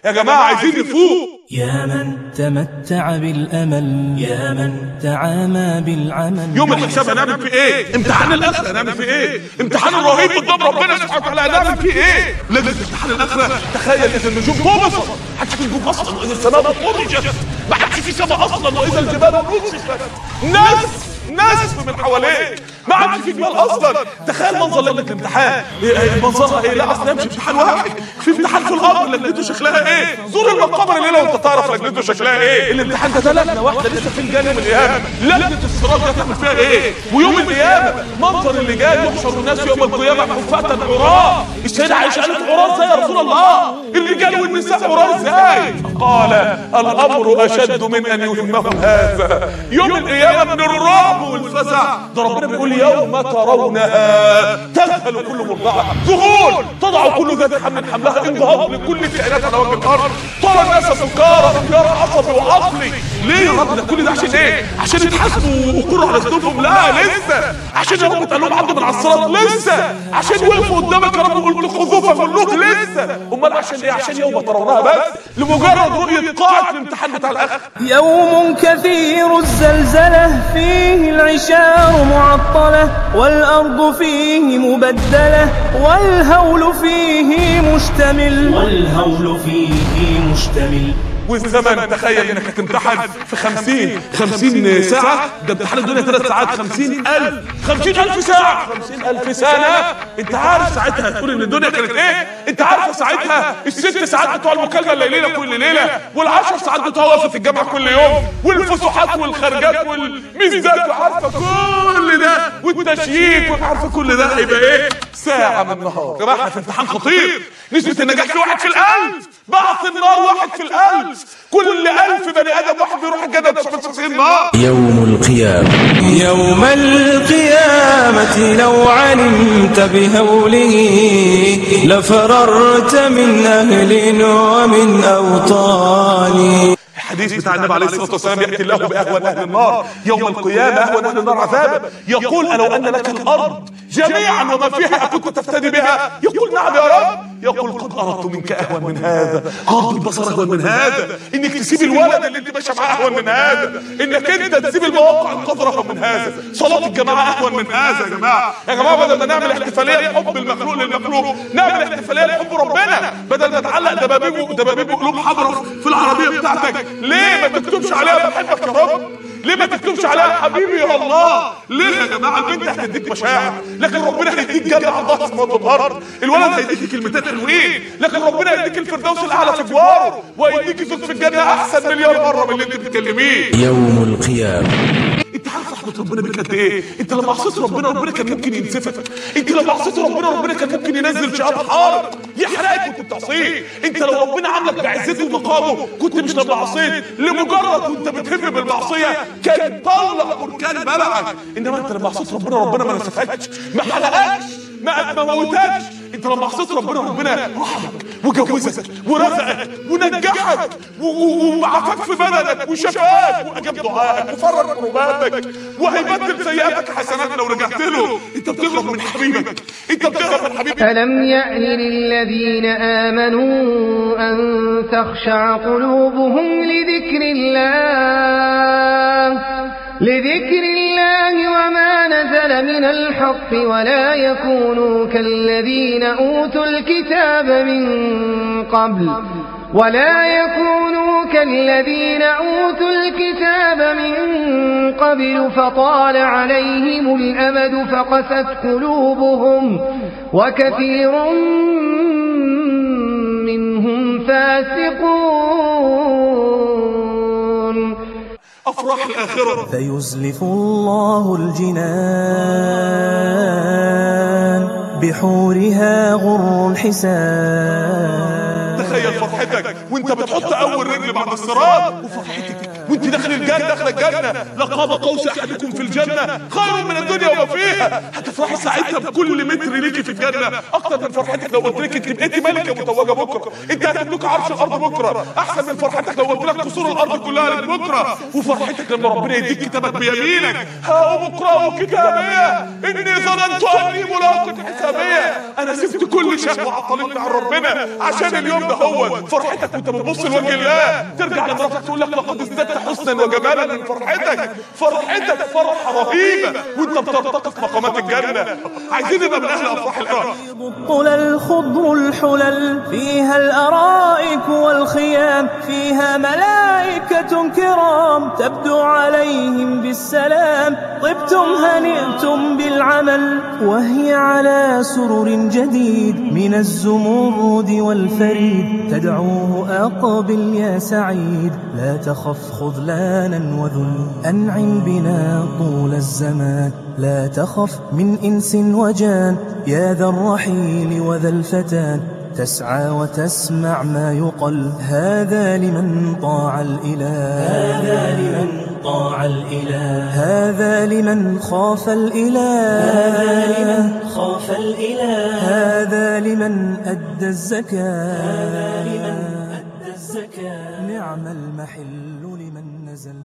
يا جماعة عايزين نفوق. يا من تمتع بالأمل، يا من تعامى بالعمل. يوم الحساب هنعمل فيه ايه؟ امتحان الاخره هنعمل فيه ايه؟ امتحان الرهيب قدام ربنا سبحانه وتعالى هنعمل فيه ايه؟ لجنه امتحان الاخره تخيل اذا النجوم طمست، ما حدش في نجوم اصلا، واذا السماء فرجت ما حدش في سماء اصلا، واذا الجبال نسفت نسف من حواليك، ما عادش في جبال اصلا. تخيل منظر لجنه الامتحان، منظرها ايه؟ لا اصلا مش امتحان واحد، في امتحان في الارض لجنته شكلها ايه؟ زور المقابر الليله وانت تعرف لجنته شكلها ايه. الامتحان ده لجنه واحده لسه في الجنه يوم القيامه، لجنه الصراط دي هتعمل فيها ايه؟ ويوم القيامه منظر اللي جاي، يحشر الناس يوم القيامه حفاة عراة. السيده عائشه قالت عراة ازاي يا رسول الله؟ الرجال والنساء عراة ازاي؟ قال الامر اشد من ان يهمهم هذا. يوم القيامه من الرعب والفزع ده ربنا بيقول يوم ترونها تذهل كل مرضعه، ذهول تضع كل ذات حمل حملها، انبهاض لكل الكائنات على وجه الارض، ترى الناس سكارى انهيار عصبي وعقلي. ليه يا رب ده كل ده عشان ايه؟ عشان يتحاسبوا ويقروا على ذنوبهم؟ لا لسه. عشان يا رب تقول لهم عبد من على الصراط؟ لسه. عشان وقفوا قدامك يا رب وقلت خذوه فغلوه؟ لسه. امال عشان ايه؟ عشان يوم ترونها بس، لمجرد رؤيه قاعه الامتحان بتاع الاخر. يوم كثير الزلزله فيه العشار معطله، والارض فيه مبدله، والهول فيه مشتمل، والهول فيه مشتمل. والزمن تخيل انك هتمتحن في 50 ساعة، ده امتحان الدنيا 3 ساعات، 50,000 ساعة، 50,000 سنة. انت عارف ساعتها هتقول ان الدنيا كانت ايه؟ انت عارف ساعتها ال6 ساعات بتوع المكالمة الليلية كل ليلة، وال10 ساعات بتوع وقفة الجامعة كل يوم، والفسحات والخرجات والميزات، وعارفة كل ده، والتشييك، وعارفة كل ده هيبقى ايه؟ ساعة من النهار. يا جماعة في امتحان خطير، نسبة النجاح في 1 في ال1000، بعث النار 1 في ال1000، كل 1000 بني ادم واحد بيروح الجنة 999 نار. يوم القيامة، يوم القيامة لو علمت بهوله لفررت من أهل ومن أوطان. الحديث بتاع النبي عليه الصلاه والسلام ياتي الله باهون اهل النار يوم القيامه، اهون اهل النار عذابا، يقول الو ان لك الارض جميعا وما فيها اكنت تفتدي بها؟ يقول نعم يا رب. يقول قد اردت منك اهون من هذا، غض البصر اهون من هذا، انك تسيب الولد اللي انت ماشي معاه اهون من هذا، انك انت تسيب المواقع القذره اهون من هذا، صلاه الجماعه اهون من هذا. يا جماعه بدل ما نعمل احتفاليه لحب المخلوق للمخلوق، نعمل احتفاليه لحب ربنا. بدل ما تعلق دبابيب وقلوب حمراء في العربيه بتاعتك، ليه ما تكتبش عليها بحبك يا رب؟ ليه ما تكتبش عليها حبيبي يا الله؟ ليه يا جماعه؟ البنت هتديك مشاعر، لكن ربنا هيديك جنه عرضها السماوات والارض. الولد هيديك كلمتين حلوين، لكن ربنا هيديك الفردوس الاعلى في جواره، وهيديك زوج في الجنه احسن مليار مره من اللي انت بتكلميه. يوم القيامه انت عارف رحمه ربنا بك قد ايه؟ انت لما عصيت ربنا كان ممكن ينسفك، انت لما عصيت ربنا كان ممكن ينزل شهاب حارق يحرقك وانت بتعصيه. انت لو ربنا عاملك بعزته ومقامه كنت مش لما عصيت لمجرد وانت بتهم بالمعصيه كان طلق بركان بلعك. انما انت لما عصيت ربنا ما نسفكش، ما حرقكش، ما موتكش. انت لما عصيت ربنا رحمك وجوزك ورزقك ونجحك وعافاك في بدنك وشفاك واجاب دعائك وفرج كرباتك وهيبدل سيئاتك حسنات لو رجعت له. انت بتهرب من حبيبك، انت بتهرب من حبيبك. ألم يأن للذين آمنوا أن تخشع قلوبهم لذكر الله وما نزل من الحق ولا يكونوا كالذين أوتوا الكتاب من قبل فطال عليهم الأمد فقست قلوبهم وكثير منهم فاسقون. أفراح الآخرة فيزلف الله الجنان بحورها غر الحسان. تخيل فرحتك وانت بتحط اول رجل بعد الصراط، وفرحتك وانت داخل الجنة لقاب قوس احدكم في الجنة خير من الدنيا وما فيها. هتفرحي ساعتها بكل متر ليكي في الجنة اكتر من فرحتك لو قلت لك انت بقيتي ملكة متوجة بكرة، انت هتملكي عرش الارض بكرة، احسن من فرحتك لو قلت لك قصور الارض كلها لك بكرة. وفرحتك لما ربنا يديك كتابك بيمينك، هاؤم اقرأوا كتابيه اني ظننت اني ملاق حسابيه. انا سبت كل شيء وعطلت عن ربنا عشان اليوم ده. هو فرحتك وانت بتبص لوجه الله، ترجع لمراتك تقول لك لقد ازددت حسنا وجمالا من فرحتك. فرحتك فرحه رهيبه وانت بترتقي في مقامات الجنه. عايزين نبقى من اهل افراح القرار. الطلل خضر الحلل فيها الارائك والخيام، فيها ملائكة كرام تبدو عليهم بالسلام. طبتم هنئتم بالعمل وهي على سرر جديد من الزمرد والفريد. تدعوه أقبل يا سعيد لا تخف خذلانا وذل، أنعم بنا طول الزمان لا تخف من إنس وجان. يا ذا الرحيل وذا الفتان تسعى وتسمع ما يقل، هذا لمن طاع الإله، هذا لمن طاع الإله، هذا لمن خاف الإله، هذا لمن خاف الإله، هذا لمن أدى الزكاة، هذا لمن أدى الزكاة. نعم المحل لمن نزل